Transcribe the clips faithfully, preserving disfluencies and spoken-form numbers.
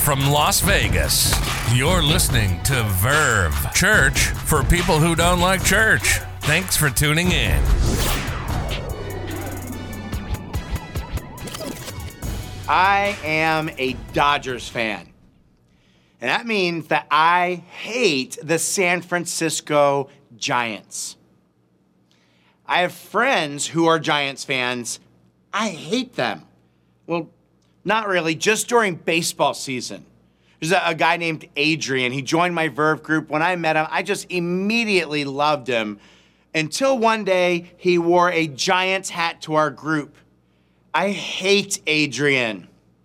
from Las Vegas, you're listening to Verve, church for people who don't like church. Thanks for tuning in. I am a Dodgers fan. And that means that I hate the San Francisco Giants. I have friends who are Giants fans. I hate them. Well, not really, just during baseball season. There's a, a guy named Adrian. He joined my Verve group. When I met him, I just immediately loved him until one day he wore a Giants hat to our group. I hate Adrian.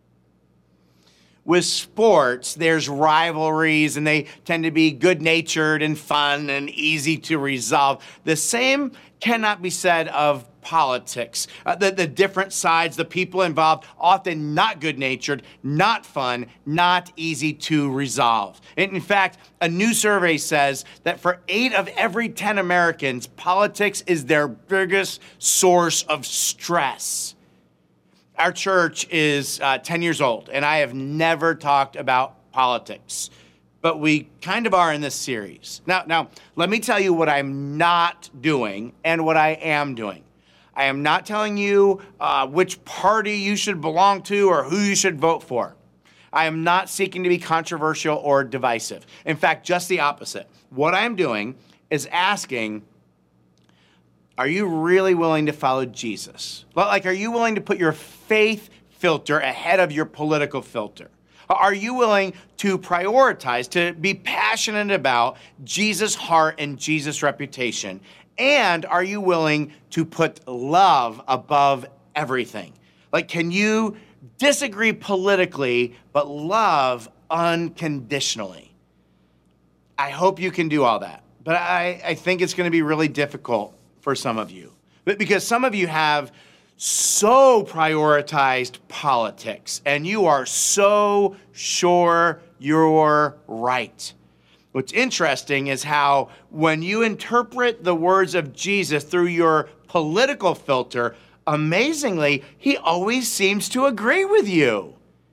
With sports, there's rivalries, and they tend to be good-natured and fun and easy to resolve. The same cannot be said of politics. Uh, the, the different sides, the people involved, often not good-natured, not fun, not easy to resolve. And in fact, a new survey says that for eight of every ten Americans, politics is their biggest source of stress. Our church is uh, ten years old, and I have never talked about politics, but we kind of are in this series. Now, now, let me tell you what I'm not doing and what I am doing. I am not telling you uh, which party you should belong to or who you should vote for. I am not seeking to be controversial or divisive. In fact, just the opposite. What I'm doing is asking, are you really willing to follow Jesus? Like, are you willing to put your faith filter ahead of your political filter? Are you willing to prioritize, to be passionate about Jesus' heart and Jesus' reputation? And are you willing to put love above everything? Like, can you disagree politically, but love unconditionally? I hope you can do all that, but I, I think it's going to be really difficult for some of you, but because some of you have so prioritized politics and you are so sure you're right. What's interesting is how when you interpret the words of Jesus through your political filter, amazingly, he always seems to agree with you.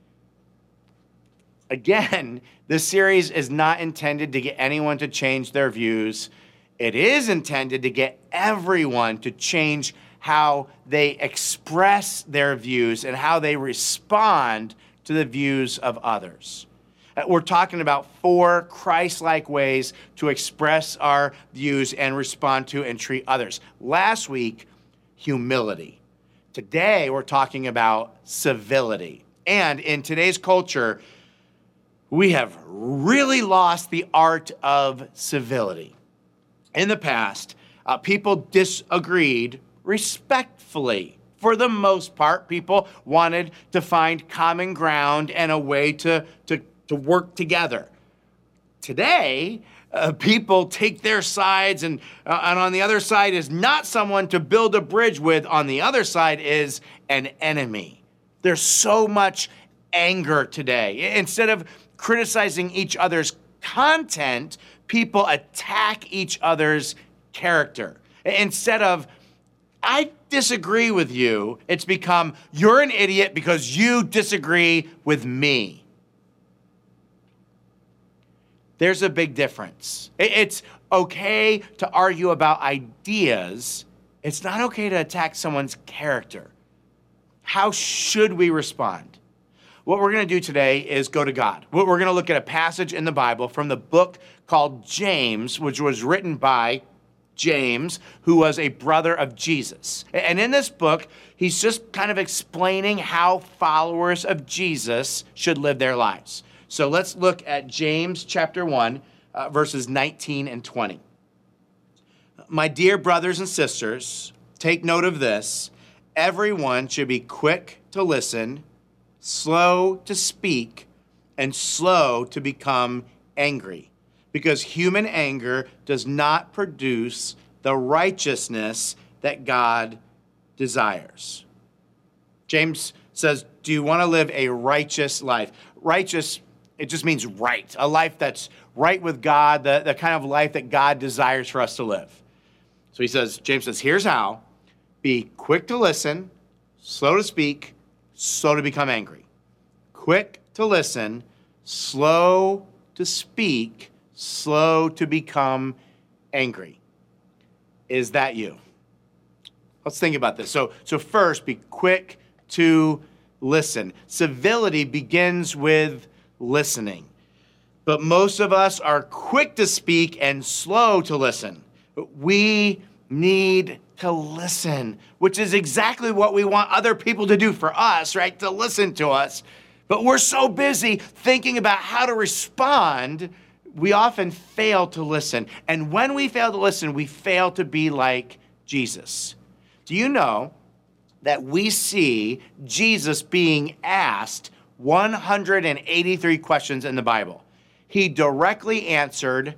Again, this series is not intended to get anyone to change their views. It is intended to get everyone to change how they express their views and how they respond to the views of others. We're talking about four Christ-like ways to express our views and respond to and treat others. Last week, humility. Today, we're talking about civility. And in today's culture, we have really lost the art of civility. In the past, uh, people disagreed respectfully. For the most part, people wanted to find common ground and a way to, to, to work together. Today, uh, people take their sides, and, uh, and on the other side is not someone to build a bridge with. On the other side is an enemy. There's so much anger today. Instead of criticizing each other's content, people attack each other's character. Instead of, I disagree with you, it's become, you're an idiot because you disagree with me. There's a big difference. It's okay to argue about ideas. It's not okay to attack someone's character. How should we respond? What we're going to do today is go to God. We're going to look at a passage in the Bible from the book called James, which was written by James, who was a brother of Jesus. And in this book, he's just kind of explaining how followers of Jesus should live their lives. So let's look at James chapter one, uh, verses nineteen and twenty. My dear brothers and sisters, take note of this. Everyone should be quick to listen, slow to speak, and slow to become angry, because human anger does not produce the righteousness that God desires. James says, do you want to live a righteous life? Righteous, it just means right, a life that's right with God, the, the kind of life that God desires for us to live. So he says, James says, here's how. Be quick to listen, slow to speak, slow to become angry. Quick to listen, slow to speak, slow to become angry. Is that you? Let's think about this. So, so first, be quick to listen. Civility begins with listening. But most of us are quick to speak and slow to listen. We need to listen, which is exactly what we want other people to do for us, right? To listen to us. But we're so busy thinking about how to respond, we often fail to listen. And when we fail to listen, we fail to be like Jesus. Do you know that we see Jesus being asked one hundred eighty-three questions in the Bible? He directly answered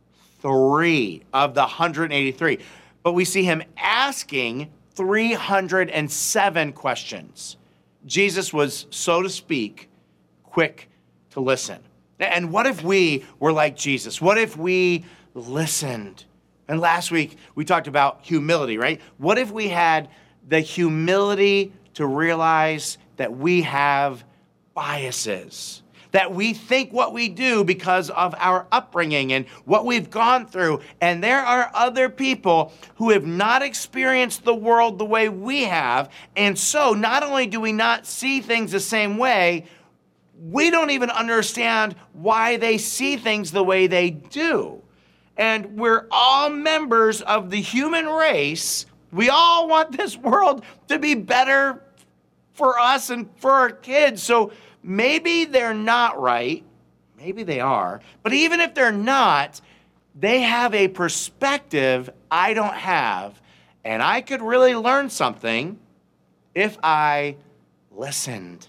three of the one hundred eighty-three. But we see him asking three hundred seven questions. Jesus was, so to speak, quick to listen. And what if we were like Jesus? What if we listened? And last week, we talked about humility, right? What if we had the humility to realize that we have biases? That we think what we do because of our upbringing and what we've gone through. And there are other people who have not experienced the world the way we have. And so not only do we not see things the same way, we don't even understand why they see things the way they do. And we're all members of the human race. We all want this world to be better for us and for our kids. So maybe they're not right. Maybe they are. But even if they're not, they have a perspective I don't have. And I could really learn something if I listened.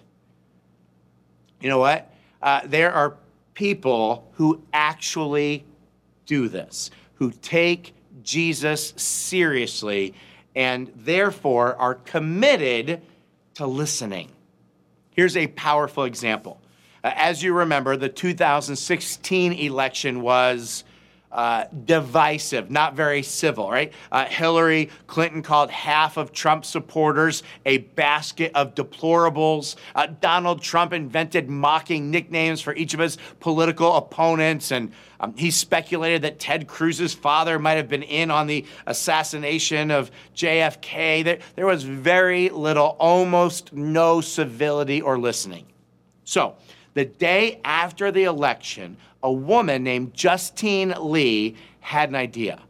You know what? Uh, there are people who actually do this, who take Jesus seriously and therefore are committed to listening. Here's a powerful example. Uh, as you remember, the two thousand sixteen election was uh, divisive, not very civil, right? Uh, Hillary Clinton called half of Trump supporters a basket of deplorables. Uh, Donald Trump invented mocking nicknames for each of his political opponents, and um, he speculated that Ted Cruz's father might have been in on the assassination of J F K. There, there was very little, almost no civility or listening. So, the day after the election, a woman named Justine Lee had an idea.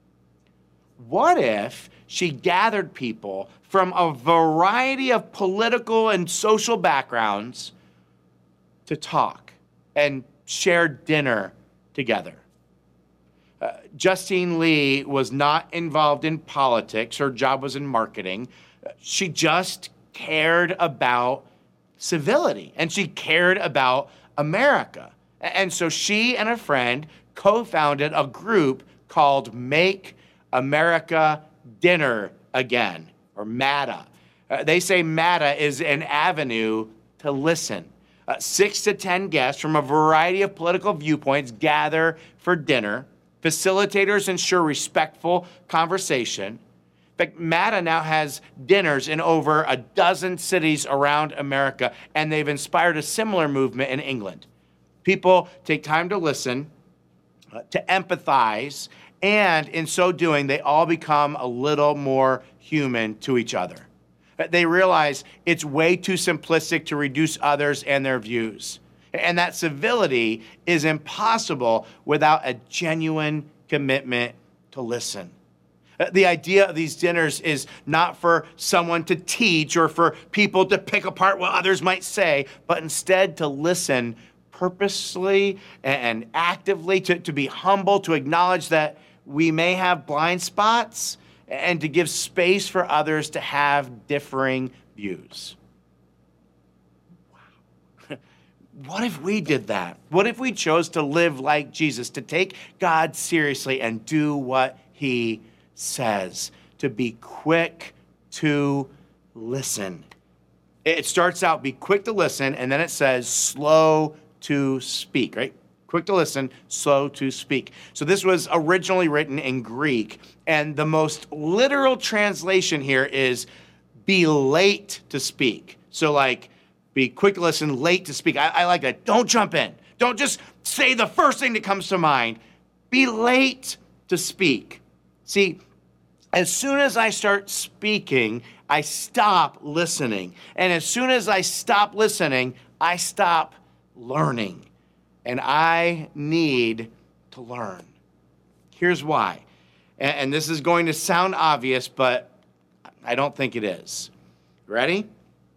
What if she gathered people from a variety of political and social backgrounds to talk and share dinner together? Uh, Justine Lee was not involved in politics. Her job was in marketing. She just cared about civility, and she cared about America. And so she and a friend co-founded a group called Make America Dinner Again, or MATA. Uh, they say MATA is an avenue to listen. Uh, six to ten guests from a variety of political viewpoints gather for dinner. Facilitators ensure respectful conversation. In fact, MATA now has dinners in over a dozen cities around America, and they've inspired a similar movement in England. People take time to listen, uh, to empathize, and in so doing, they all become a little more human to each other. They realize it's way too simplistic to reduce others and their views, and that civility is impossible without a genuine commitment to listen. The idea of these dinners is not for someone to teach or for people to pick apart what others might say, but instead to listen purposely and actively, to, to be humble, to acknowledge that we may have blind spots, and to give space for others to have differing views. Wow. What if we did that? What if we chose to live like Jesus, to take God seriously and do what he says, to be quick to listen? It starts out, be quick to listen, and then it says slow to speak, right? Quick to listen, slow to speak. So this was originally written in Greek, and the most literal translation here is be late to speak. So like, Be quick to listen, late to speak. I, I like that. Don't jump in. Don't just say the first thing that comes to mind. Be late to speak. See, as soon as I start speaking, I stop listening. And as soon as I stop listening, I stop learning. And I need to learn. Here's why. And, and this is going to sound obvious, but I don't think it is. Ready?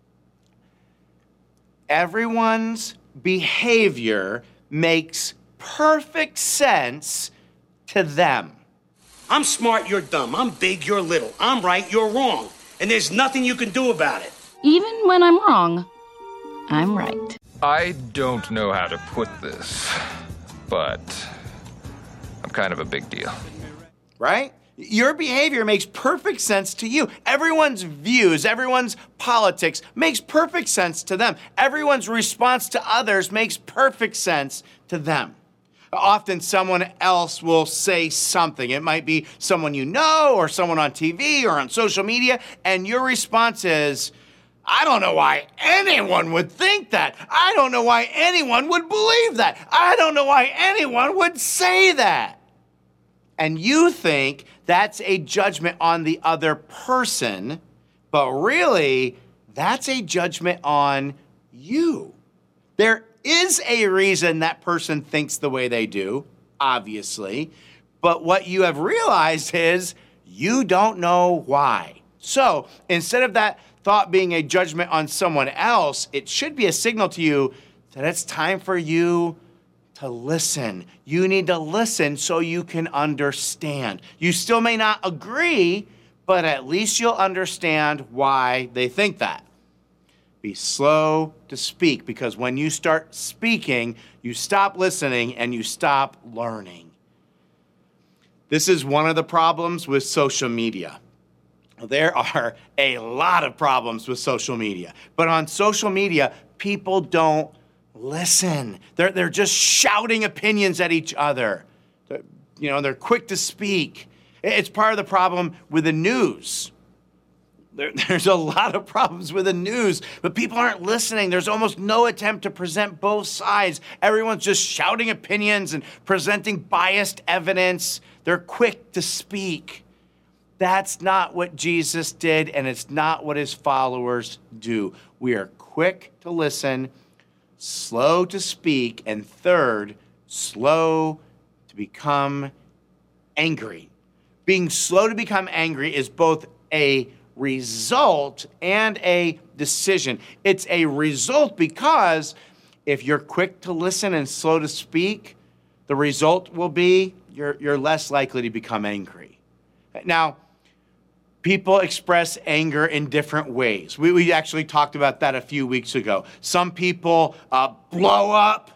Everyone's behavior makes perfect sense to them. I'm smart, you're dumb. I'm big, you're little. I'm right, you're wrong. And there's nothing you can do about it. Even when I'm wrong, I'm right. I don't know how to put this, but I'm kind of a big deal. Right? Your behavior makes perfect sense to you. Everyone's views, everyone's politics makes perfect sense to them. Everyone's response to others makes perfect sense to them. Often someone else will say something. It might be someone you know or someone on T V or on social media, and your response is, I don't know why anyone would think that. I don't know why anyone would believe that. I don't know why anyone would say that. And you think that's a judgment on the other person, but really, that's a judgment on you. There is a reason that person thinks the way they do, obviously, but what you have realized is you don't know why. So instead of that thought being a judgment on someone else, it should be a signal to you that it's time for you to listen. You need to listen so you can understand. You still may not agree, but at least you'll understand why they think that. Be slow to speak, because when you start speaking, you stop listening and you stop learning. This is one of the problems with social media. There are a lot of problems with social media, but on social media, people don't listen. They're, they're just shouting opinions at each other. They're, you know, they're quick to speak. It's part of the problem with the news. There, there's a lot of problems with the news, but people aren't listening. There's almost no attempt to present both sides. Everyone's just shouting opinions and presenting biased evidence. They're quick to speak. That's not what Jesus did, and it's not what his followers do. We are quick to listen, slow to speak, and third, slow to become angry. Being slow to become angry is both a result and a decision. It's a result because if you're quick to listen and slow to speak, the result will be you're, you're less likely to become angry. Now, people express anger in different ways. We, we actually talked about that a few weeks ago. Some people uh, blow up.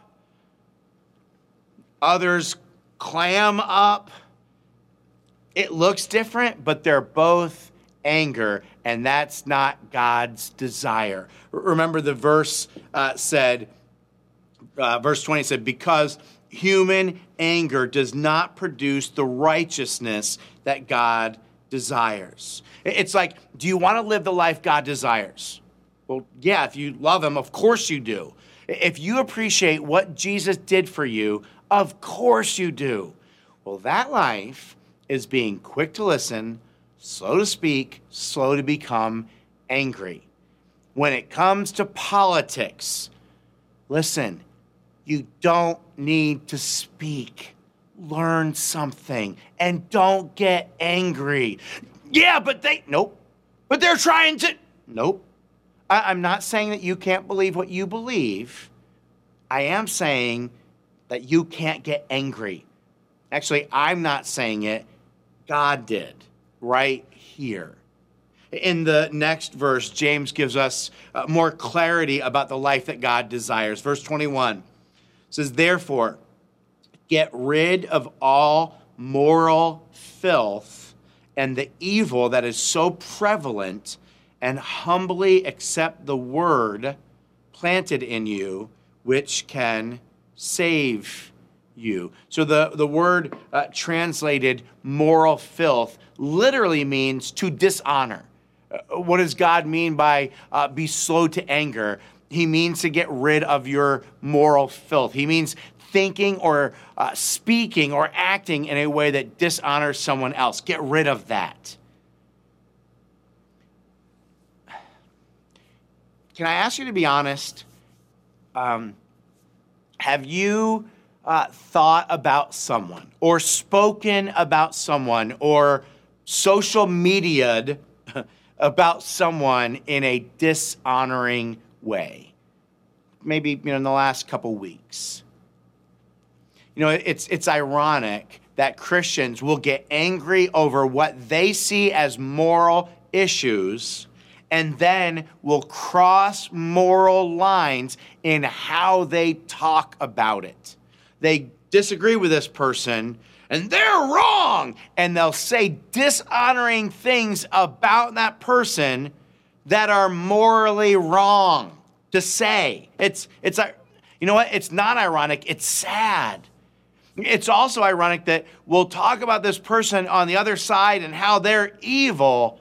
Others clam up. It looks different, but they're both anger, and that's not God's desire. Remember the verse uh, said, uh, verse twenty said, because human anger does not produce the righteousness that God desires. It's like, do you want to live the life God desires? Well, yeah, if you love him, of course you do. If you appreciate what Jesus did for you, of course you do. Well, that life is being quick to listen, slow to speak, slow to become angry. When it comes to politics, listen, you don't need to speak. Learn something and don't get angry. Yeah, but they, nope. But they're trying to, nope. I, I'm not saying that you can't believe what you believe. I am saying that you can't get angry. Actually, I'm not saying it. God did right here. In the next verse, James gives us uh, more clarity about the life that God desires. Verse twenty-one says, therefore, get rid of all moral filth and the evil that is so prevalent, and humbly accept the word planted in you, which can save you. So the, the word uh, translated moral filth literally means to dishonor. Uh, what does God mean by uh, be slow to anger? he means to get rid of your moral filth. He means thinking or uh, speaking or acting in a way that dishonors someone else. Get rid of that. Can I ask you to be honest? Um, have you uh, thought about someone or spoken about someone or social media'd about someone in a dishonoring way? Maybe, you know, in the last couple weeks. You know, it's it's ironic that Christians will get angry over what they see as moral issues and then will cross moral lines in how they talk about it. They disagree with this person and they're wrong, and they'll say dishonoring things about that person that are morally wrong to say. It's, it's, you know what? It's not ironic, it's sad. It's also ironic that we'll talk about this person on the other side and how they're evil,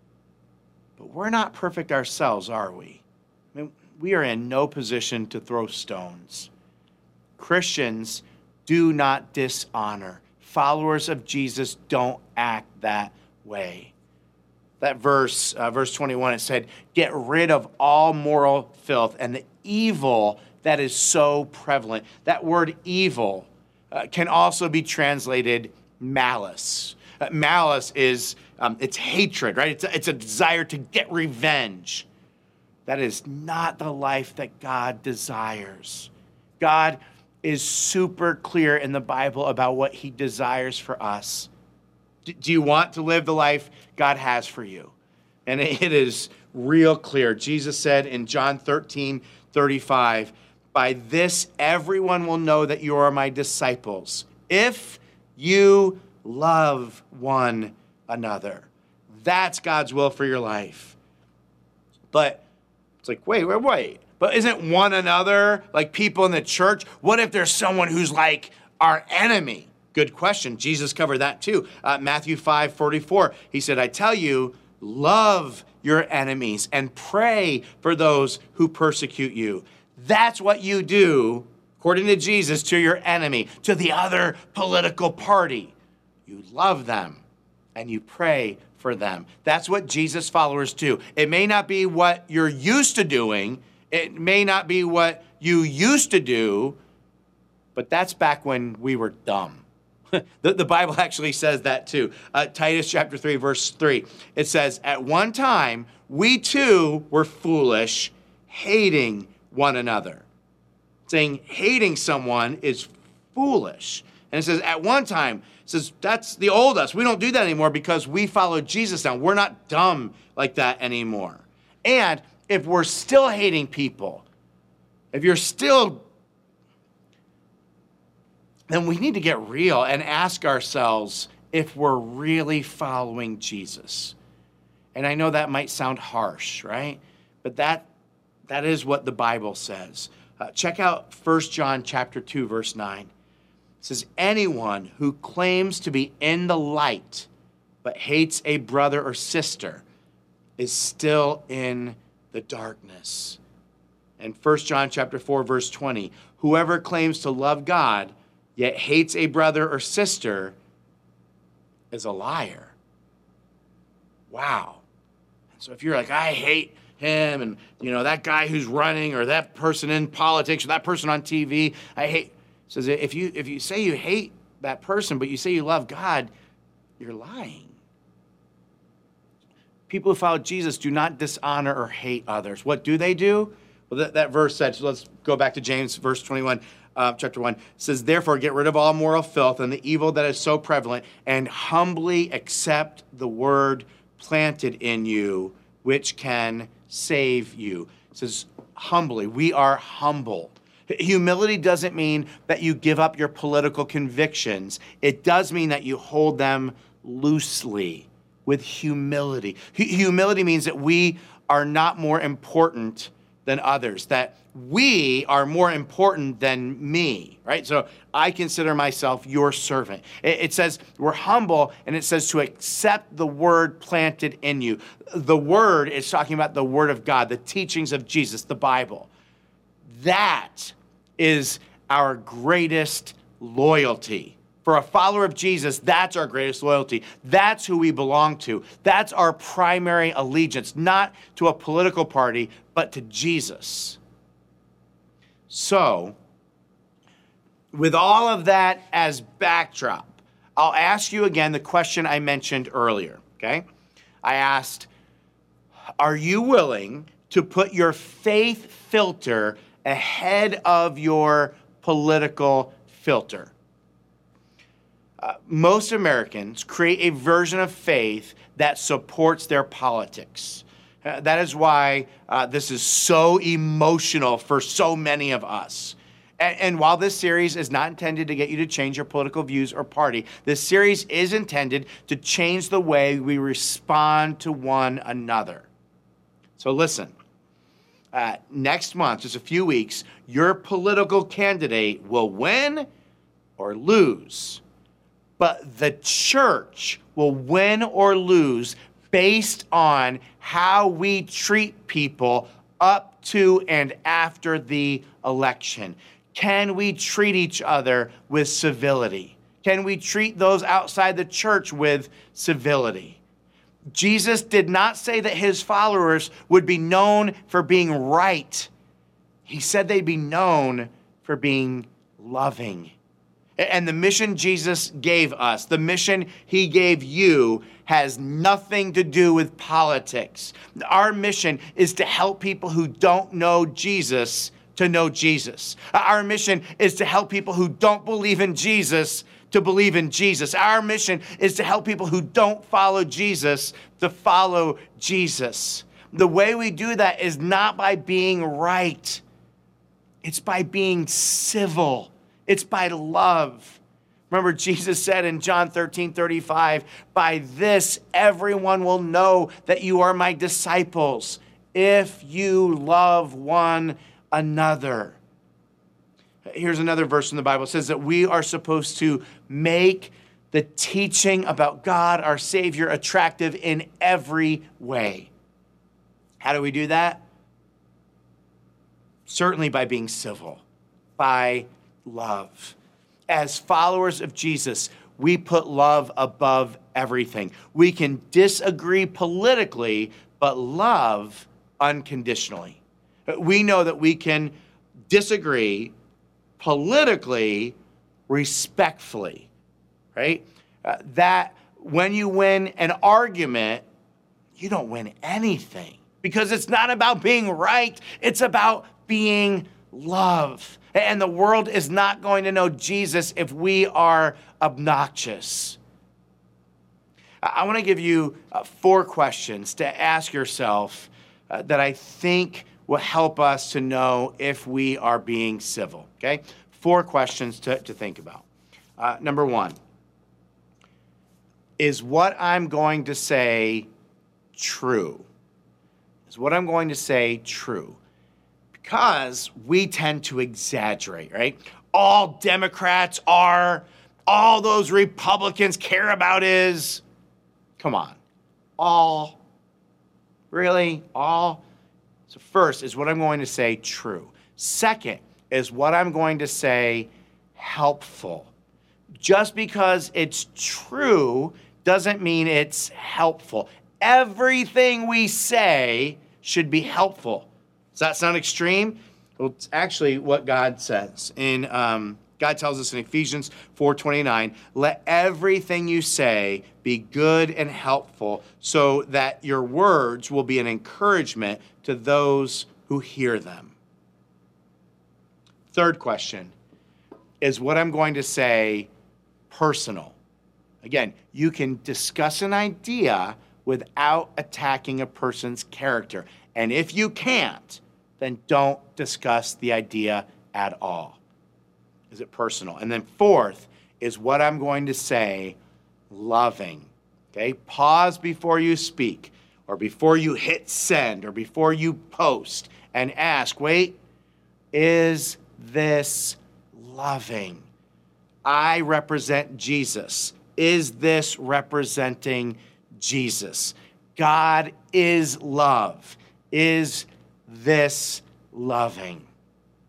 but we're not perfect ourselves, are we? I mean, we are in no position to throw stones. Christians do not dishonor. Followers of Jesus don't act that way. That verse, uh, verse twenty-one, it said, get rid of all moral filth and the evil that is so prevalent. That word evil uh, can also be translated malice. Uh, malice is, um, it's hatred, right? It's a, it's a desire to get revenge. That is not the life that God desires. God is super clear in the Bible about what he desires for us. D- do you want to live the life God has for you? And it is real clear. Jesus said in John thirteen thirty-five, by this everyone will know that you are my disciples, if you love one another. That's God's will for your life. But it's like, wait, wait, wait. But isn't one another like people in the church? What if there's someone who's like our enemy? Good question. Jesus covered that too. Uh, Matthew five forty-four, he said, I tell you, love your enemies and pray for those who persecute you. That's what you do, according to Jesus, to your enemy, to the other political party. You love them and you pray for them. That's what Jesus followers do. It may not be what you're used to doing. It may not be what you used to do, but that's back when we were dumb. the, the Bible actually says that too. Uh, Titus chapter three, verse three. It says, at one time, we too were foolish, hating one another. Saying hating someone is foolish. And it says, at one time, it says, that's the old us. We don't do that anymore because we follow Jesus now. We're not dumb like that anymore. And if we're still hating people, if you're still, then we need to get real and ask ourselves if we're really following Jesus. And I know that might sound harsh, right? But that that is what the Bible says. Uh, check out First John chapter two, verse nine. It says, anyone who claims to be in the light but hates a brother or sister is still in the darkness. And First John chapter four, verse twenty, whoever claims to love God yet hates a brother or sister is a liar. Wow. So if you're like, I hate him and, you know, that guy who's running or that person in politics or that person on T V, I hate. Says if you if you say you hate that person but you say you love God, you're lying. People who follow Jesus do not dishonor or hate others. What do they do? Well, that, that verse said, so let's go back to James, verse twenty-one, uh, chapter one. It says, therefore, get rid of all moral filth and the evil that is so prevalent, and humbly accept the word planted in you, which can save you. It says, humbly. We are humble. Humility doesn't mean that you give up your political convictions. It does mean that you hold them loosely with humility. H- humility means that we are not more important than others, that we are more important than me, right? So I consider myself your servant. It, it says we're humble, and it says to accept the word planted in you. The word is talking about the word of God, the teachings of Jesus, the Bible. That is our greatest loyalty. For a follower of Jesus, that's our greatest loyalty. That's who we belong to. That's our primary allegiance, not to a political party, but to Jesus. So, with all of that as backdrop, I'll ask you again the question I mentioned earlier, okay? I asked, are you willing to put your faith filter ahead of your political filter? Uh, most Americans create a version of faith that supports their politics. Uh, that is why uh, this is so emotional for so many of us. And, and while this series is not intended to get you to change your political views or party, this series is intended to change the way we respond to one another. So listen, uh, next month, just a few weeks, your political candidate will win or lose. But the church will win or lose based on how we treat people up to and after the election. Can we treat each other with civility? Can we treat those outside the church with civility? Jesus did not say that his followers would be known for being right. He said they'd be known for being loving. And the mission Jesus gave us, the mission he gave you, has nothing to do with politics. Our mission is to help people who don't know Jesus to know Jesus. Our mission is to help people who don't believe in Jesus to believe in Jesus. Our mission is to help people who don't follow Jesus to follow Jesus. The way we do that is not by being right. It's by being civil. It's by love. Remember, Jesus said in John thirteen thirty-five, by this everyone will know that you are my disciples, if you love one another. Here's another verse in the Bible. It says that we are supposed to make the teaching about God, our Savior, attractive in every way. How do we do that? Certainly by being civil, by love. As followers of Jesus, we put love above everything. We can disagree politically, but love unconditionally. We know that we can disagree politically, respectfully, right? Uh, that when you win an argument, you don't win anything because it's not about being right. It's about being love. And the world is not going to know Jesus if we are obnoxious. I want to give you uh, four questions to ask yourself uh, that I think will help us to know if we are being civil, okay? Four questions to, to think about. Uh, number one, is what I'm going to say true? Is what I'm going to say true? Because we tend to exaggerate, right? All Democrats are, all those Republicans care about is, come on, all, really, all? So first, is what I'm going to say true? Second, is what I'm going to say helpful? Just because it's true doesn't mean it's helpful. Everything we say should be helpful. Does that sound extreme? Well, it's actually what God says. In um, God tells us in Ephesians four twenty-nine, let everything you say be good and helpful so that your words will be an encouragement to those who hear them. Third question, is what I'm going to say personal? Again, you can discuss an idea without attacking a person's character. And if you can't, then don't discuss the idea at all. Is it personal? And then fourth, is what I'm going to say loving? Okay, pause before you speak, or before you hit send, or before you post, and ask, wait, is this loving? I represent Jesus. Is this representing Jesus? God is love. Is this loving?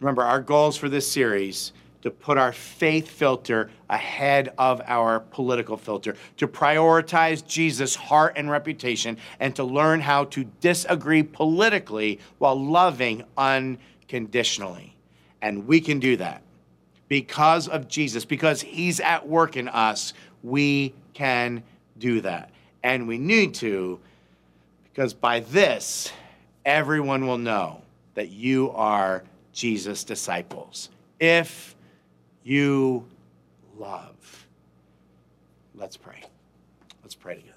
Remember, our goals for this series to put our faith filter ahead of our political filter, to prioritize Jesus' heart and reputation, and to learn how to disagree politically while loving unconditionally. And we can do that because of Jesus, because he's at work in us. We can do that. And we need to, because by this, everyone will know that you are Jesus' disciples. If you love. Let's pray. Let's pray together.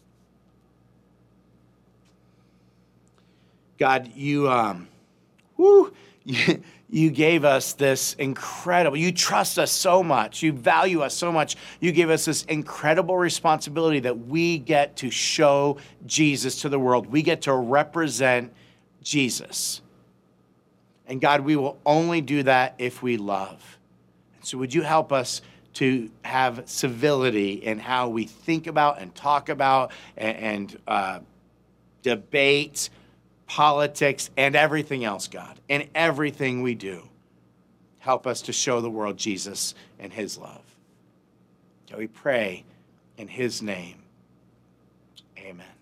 God, you, um, whoo, you, you gave us this incredible, you trust us so much, you value us so much, you gave us this incredible responsibility that we get to show Jesus to the world. We get to represent Jesus. And God, we will only do that if we love. So would you help us to have civility in how we think about and talk about and, and uh, debate politics and everything else, God, and everything we do. Help us to show the world Jesus and his love. So we pray in his name. Amen.